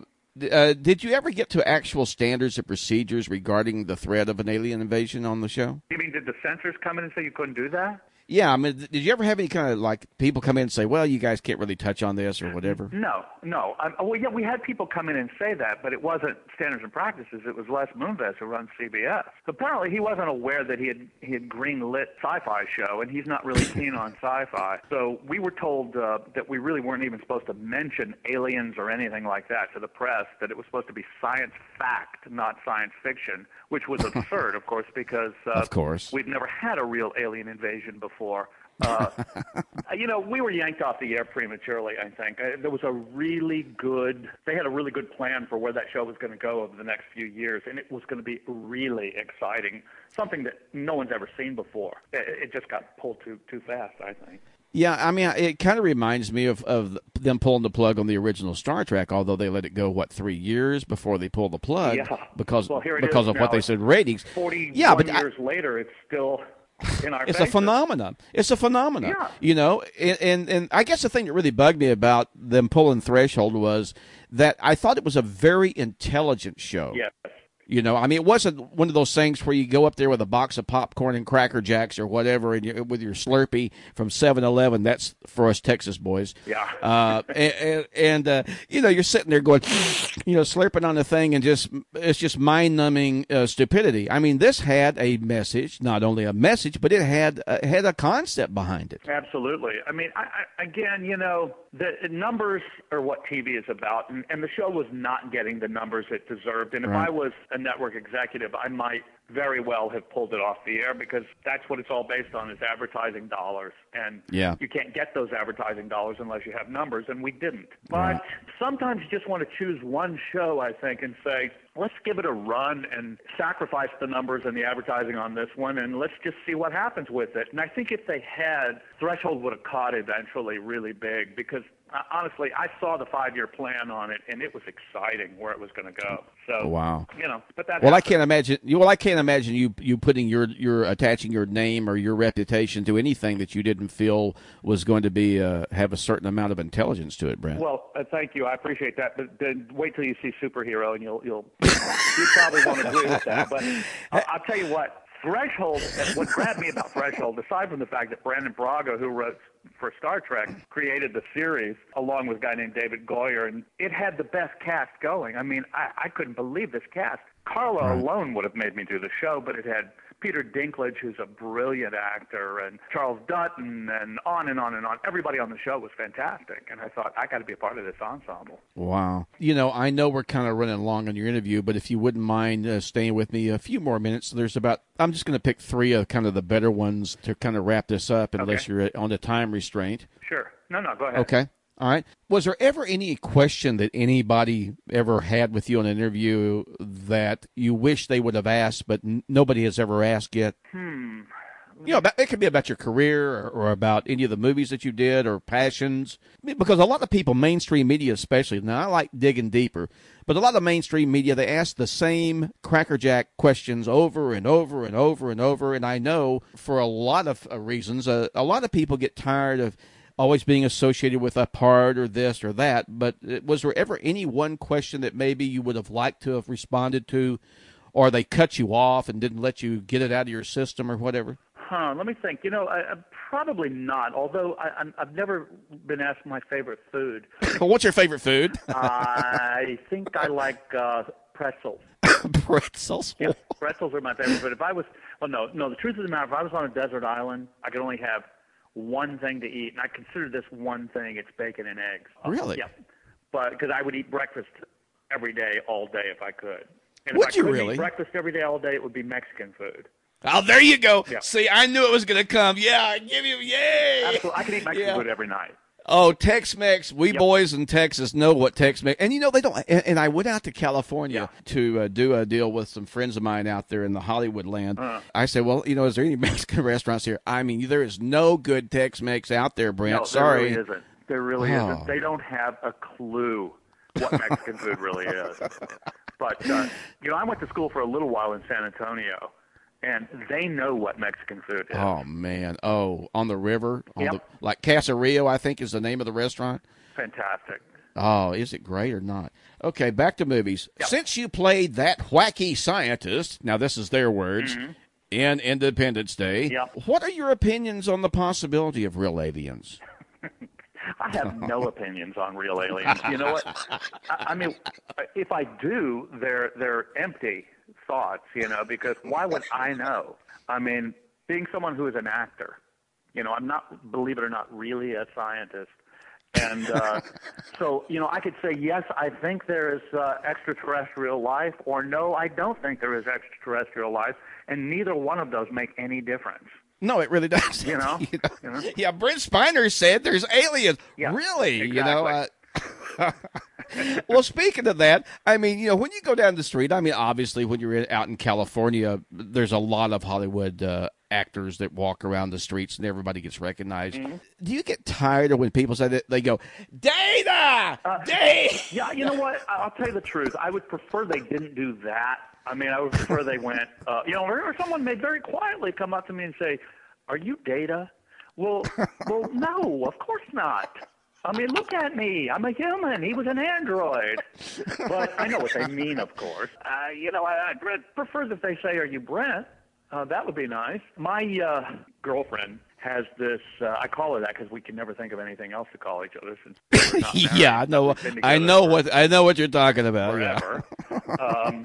did you ever get to actual standards and procedures regarding the threat of an alien invasion on the show? You mean, did the censors come in and say you couldn't do that? Yeah, I mean, did you ever have any kind of, like, people come in and say, well, you guys can't really touch on this or whatever? No. Well, yeah, we had people come in and say that, but it wasn't Standards and Practices. It was Les Moonves, who runs CBS. Apparently, he wasn't aware that he had greenlit Sci-Fi show, and he's not really keen on sci-fi. So we were told that we really weren't even supposed to mention aliens or anything like that to the press, that it was supposed to be science fact, not science fiction, which was absurd, of course, because we'd never had a real alien invasion before. You know, we were yanked off the air prematurely, I think. They had a really good plan for where that show was going to go over the next few years, and it was going to be really exciting, something that no one's ever seen before. It just got pulled too fast, I think. Yeah, I mean, it kind of reminds me of them pulling the plug on the original Star Trek, although they let it go, 3 years before they pulled the plug because of what they said, ratings. 41 years later, it's still in our faces. A phenomenon. It's a phenomenon. Yeah. You know, and I guess the thing that really bugged me about them pulling Threshold was that I thought it was a very intelligent show. Yes. You know, I mean, it wasn't one of those things where you go up there with a box of popcorn and Cracker Jacks or whatever, and with your Slurpee from 7-Eleven. That's for us Texas boys. Yeah. And you know, you're sitting there going, you know, slurping on the thing, and it's just mind-numbing stupidity. I mean, this had a message, not only a message, but it had a concept behind it. Absolutely. I mean, again, you know, the numbers are what TV is about, and the show was not getting the numbers it deserved. And if I was a network executive, I might very well have pulled it off the air, because that's what it's all based on, is advertising dollars. And you can't get those advertising dollars unless you have numbers, and we didn't. But sometimes you just want to choose one show, I think, and say, let's give it a run and sacrifice the numbers and the advertising on this one, and let's just see what happens with it. And I think if they had, Threshold would have caught eventually really big, because honestly, I saw the 5-year plan on it, and it was exciting where it was going to go. So, you know, but that. Well, I can't imagine. I can't imagine you putting your attaching your name or your reputation to anything that you didn't feel was going to be have a certain amount of intelligence to it, Brent. Well, thank you. I appreciate that. But then wait till you see Superhero, and you'll you probably won't agree with that. But I'll tell you what. Threshold, what grabbed me about Threshold, aside from the fact that Brandon Braga, who wrote for Star Trek, created the series along with a guy named David Goyer, and it had the best cast going. I mean, I couldn't believe this cast. Carla alone would have made me do the show, but it had Peter Dinklage, who's a brilliant actor, and Charles Dutton, and on and on and on. Everybody on the show was fantastic, and I thought, I got to be a part of this ensemble. Wow. You know, I know we're kind of running long on your interview, but if you wouldn't mind staying with me a few more minutes, I'm just going to pick 3 of kind of the better ones to kind of wrap this up, unless you're on a time restraint. Sure. No, go ahead. Okay. All right. Was there ever any question that anybody ever had with you in an interview that you wish they would have asked, but nobody has ever asked yet? it could be about your career or about any of the movies that you did or passions. I mean, because a lot of people, mainstream media especially, now I like digging deeper, but a lot of mainstream media, they ask the same crackerjack questions over and over and over and over. And I know for a lot of reasons, a lot of people get tired of always being associated with a part or this or that. But was there ever any one question that maybe you would have liked to have responded to, or they cut you off and didn't let you get it out of your system or whatever? Let me think. Probably not, although I've never been asked my favorite food. Well, what's your favorite food? I think I like pretzels. Pretzels? Yeah, pretzels are my favorite. But if I was, the truth of the matter, if I was on a desert island, I could only have one thing to eat, and I consider this one thing, it's bacon and eggs. Really? Yeah. But because I would eat breakfast every day, all day, if I could. And Would if I you could really? eat breakfast every day, all day, it would be Mexican food. Oh, there you go. Yeah. See, I knew it was going to come. Yeah, give you, yay. Absolutely. I can eat Mexican food every night. Oh, Tex-Mex. We boys in Texas know what Tex-Mex. And, they don't. And I went out to California to do a deal with some friends of mine out there in the Hollywood land. I said, well, is there any Mexican restaurants here? I mean, there is no good Tex-Mex out there, Brent. No, Sorry. There really isn't. There really isn't. They don't have a clue what Mexican food really is. But, I went to school for a little while in San Antonio, and they know what Mexican food is. Oh, man. Oh, on the river? Yep. Like Casa Rio, I think, is the name of the restaurant. Fantastic. Oh, is it great or not? Okay, back to movies. Yep. Since you played that wacky scientist, now this is their words, in Independence Day, what are your opinions on the possibility of real aliens? I have no opinions on real aliens. You know what? I mean, if I do, they're empty thoughts, because why would I know? I mean, being someone who is an actor, I'm not, believe it or not, really a scientist. And so, I could say, yes, I think there is extraterrestrial life, or no, I don't think there is extraterrestrial life, and neither one of those make any difference. No, it really does. You know? Yeah, Brent Spiner said there's aliens. Yeah, really? exactly. Well, speaking of that, I mean, when you go down the street, I mean, obviously, when you're out in California, there's a lot of Hollywood actors that walk around the streets and everybody gets recognized. Mm-hmm. Do you get tired of when people say that they go, Data! Data! Yeah, you know what? I'll tell you the truth. I would prefer they didn't do that. I mean, I would prefer they went, or someone may very quietly come up to me and say, "Are you Data?" Well, no, of course not. I mean, look at me. I'm a human. He was an android. But I know what they mean, of course. I'd prefer that they say, "Are you Brent?" That would be nice. My girlfriend has this, I call her that because we can never think of anything else to call each other since we're not married. Yeah, I know what you're talking about. Forever. Yeah.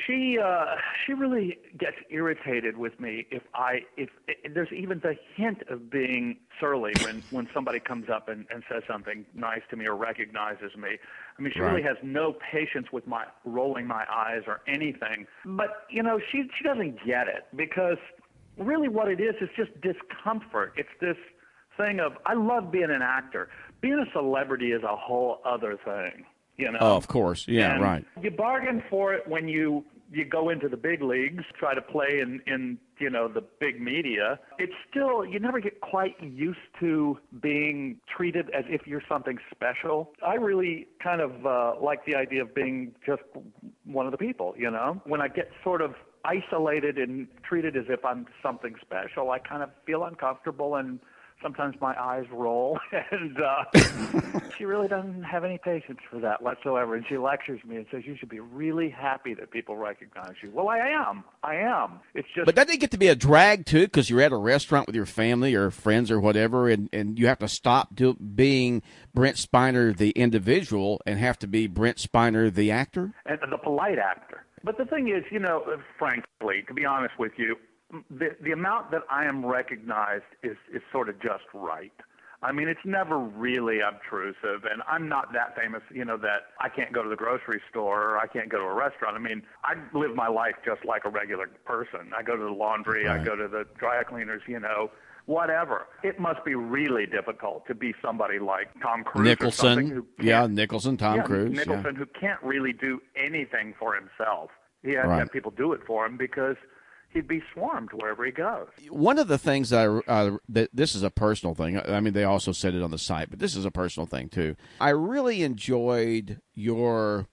She really gets irritated with me if there's even the hint of being surly when somebody comes up and says something nice to me or recognizes me. I mean, she really has no patience with my rolling my eyes or anything. But she doesn't get it, because really what it is just discomfort. It's this thing of, I love being an actor. Being a celebrity is a whole other thing. Oh, of course. Yeah, and right. You bargain for it when you go into the big leagues, try to play in the big media. It's still, you never get quite used to being treated as if you're something special. I really kind of like the idea of being just one of the people, When I get sort of isolated and treated as if I'm something special, I kind of feel uncomfortable, and sometimes my eyes roll, and she really doesn't have any patience for that whatsoever. And she lectures me and says, "You should be really happy that people recognize you." Well, I am. It's just. But doesn't it get to be a drag too, because you're at a restaurant with your family or friends or whatever, and you have to stop being Brent Spiner the individual and have to be Brent Spiner the actor, and the polite actor. But the thing is, frankly, to be honest with you, the amount that I am recognized is sort of just right. I mean, it's never really obtrusive, and I'm not that famous, that I can't go to the grocery store or I can't go to a restaurant. I mean, I live my life just like a regular person. I go to the laundry, I go to the dry cleaners, whatever. It must be really difficult to be somebody like Tom Cruise Nicholson. Nicholson, Tom Cruise. Nicholson, who can't really do anything for himself. He has to have people do it for him because he'd be swarmed wherever he goes. One of the things that this is a personal thing. I mean, they also said it on the site, but this is a personal thing too. I really enjoyed your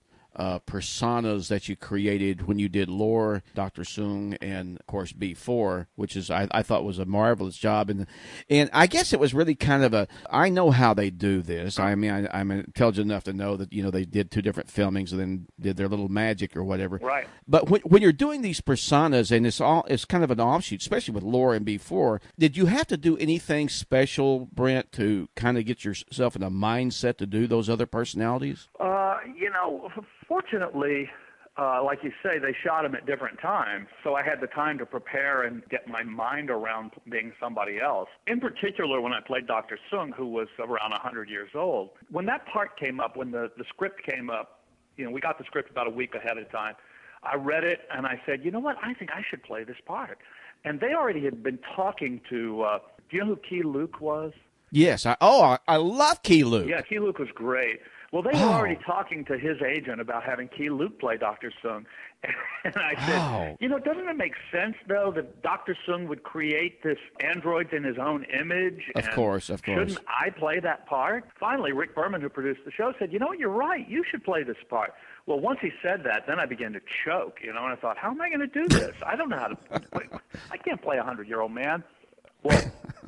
personas that you created when you did Lore, Dr. Soong, and of course B4, which is I thought was a marvelous job. And I guess it was really kind of I know how they do this. I mean, I'm intelligent enough to know that, you know, they did 2 different filmings and then did their little magic or whatever. Right. But when you're doing these personas, and it's kind of an offshoot, especially with Lore and B4, did you have to do anything special, Brent, to kind of get yourself in a mindset to do those other personalities? You know, fortunately, like you say, they shot him at different times, so I had the time to prepare and get my mind around being somebody else. In particular, when I played Dr. Soong, who was around 100 years old, when that part came up, when the script came up, you know, we got the script about a week ahead of time. I read it, and I said, you know what, I think I should play this part. And they already had been talking to, do you know who Key Luke was? Yes. I love Key Luke. Yeah, Key Luke was great. Well, they were already talking to his agent about having Key Luke play Dr. Soong. And I said, you know, doesn't it make sense, though, that Dr. Soong would create this android in his own image? Of course. Shouldn't I play that part? Finally, Rick Berman, who produced the show, said, you know what, you're right. You should play this part. Well, once he said that, then I began to choke, you know, and I thought, how am I going to do this? I don't know how to – I can't play a 100-year-old man. Well,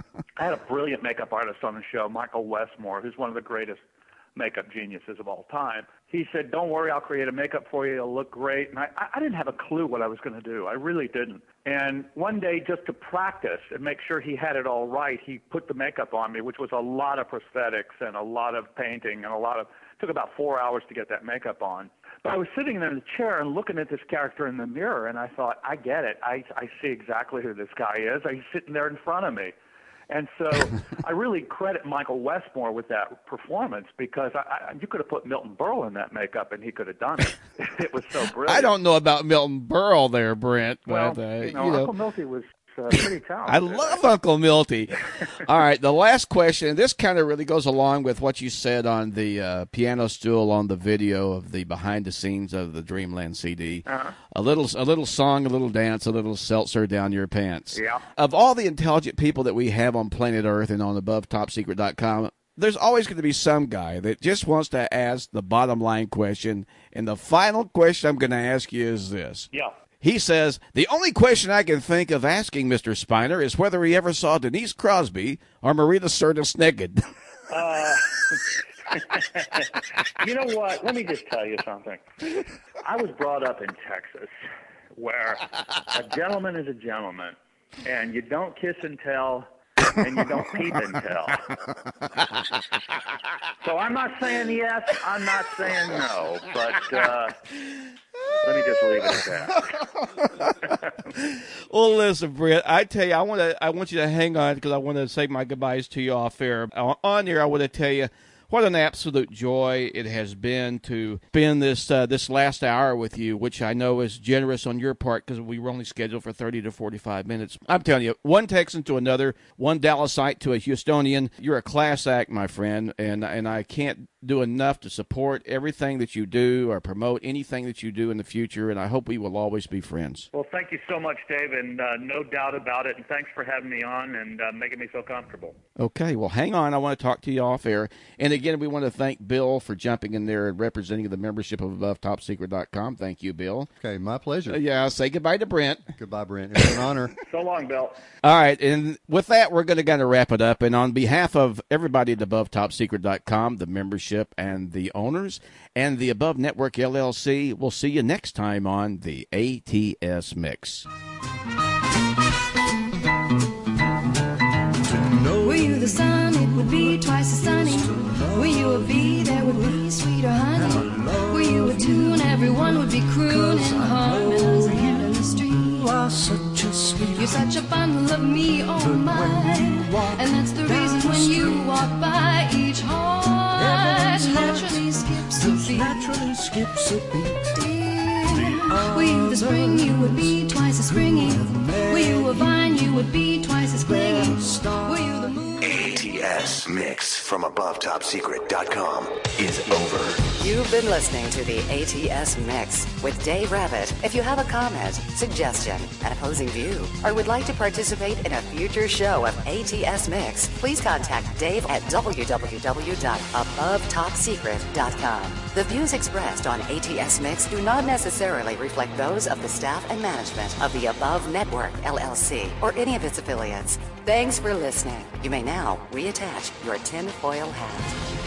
I had a brilliant makeup artist on the show, Michael Westmore, who's one of the greatest makeup geniuses of all time. He said, don't worry, I'll create a makeup for you. It'll look great. And I didn't have a clue what I was going to do. I really didn't. And one day, just to practice and make sure he had it all right, he put the makeup on me, which was a lot of prosthetics and a lot of painting and took about 4 hours to get that makeup on. But I was sitting there in the chair and looking at this character in the mirror, and I thought, I get it. I see exactly who this guy is. He's sitting there in front of me. And so I really credit Michael Westmore with that performance, because you could have put Milton Berle in that makeup and he could have done it. It was so brilliant. I don't know about Milton Berle there, Brent. Well, but, you know, Uncle Milty was pretty talented. I love Uncle Milty. All right, the last question, and this kind of really goes along with what you said on the piano stool on the video of the behind the scenes of the Dreamland CD. Uh-huh. A little song, a little dance, a little seltzer down your pants. Yeah. Of all the intelligent people that we have on planet Earth and on AboveTopSecret.com, there's always going to be some guy that just wants to ask the bottom line question. And the final question I'm going to ask you is this. Yeah. He says, the only question I can think of asking Mr. Spiner is whether he ever saw Denise Crosby or Marita Sirtis naked. You know what? Let me just tell you something. I was brought up in Texas, where a gentleman is a gentleman, and you don't kiss and tell, and you don't peep and tell. So I'm not saying yes, I'm not saying no, but let me just leave it at that. Well, listen, Brent, I tell you, I want you to hang on, because I want to say my goodbyes to you off air. On here, I want to tell you what an absolute joy it has been to spend this last hour with you, which I know is generous on your part, because we were only scheduled for 30 to 45 minutes. I'm telling you, one Texan to another, one Dallasite to a Houstonian, you're a class act, my friend, and I can't do enough to support everything that you do or promote anything that you do in the future, and I hope we will always be friends. Well, thank you so much, Dave, and no doubt about it, and thanks for having me on and making me feel comfortable. Okay, well, hang on. I want to talk to you off air. And again, we want to thank Bill for jumping in there and representing the membership of AboveTopSecret.com. Thank you, Bill. Okay, my pleasure. Yeah, say goodbye to Brent. Goodbye, Brent. It's an honor. So long, Bill. All right, and with that, we're going to kind of wrap it up. And on behalf of everybody at AboveTopSecret.com, the membership and the owners, and the Above Network LLC, we'll see you next time on the ATS Mix. Were you the sun, it would be twice as sunny. Were you a bee, there would be sweeter honey. Were you a tune, everyone would be crooning, harmonizing in the street. You're such a bundle of me, oh my. And that's the reason when you walk by, each heart naturally skips a beat. Dear, were you the spring, you would be twice as springy. Were you a vine, you would be twice as clingy. Were you the moon? ATS. ATS Mix from AboveTopSecret.com is over. You've been listening to the ATS Mix with Dave Rabbit. If you have a comment, suggestion, an opposing view, or would like to participate in a future show of ATS Mix, please contact Dave at www.AboveTopSecret.com. The views expressed on ATS Mix do not necessarily reflect those of the staff and management of the Above Network, LLC, or any of its affiliates. Thanks for listening. You may now reattach your tinfoil hat.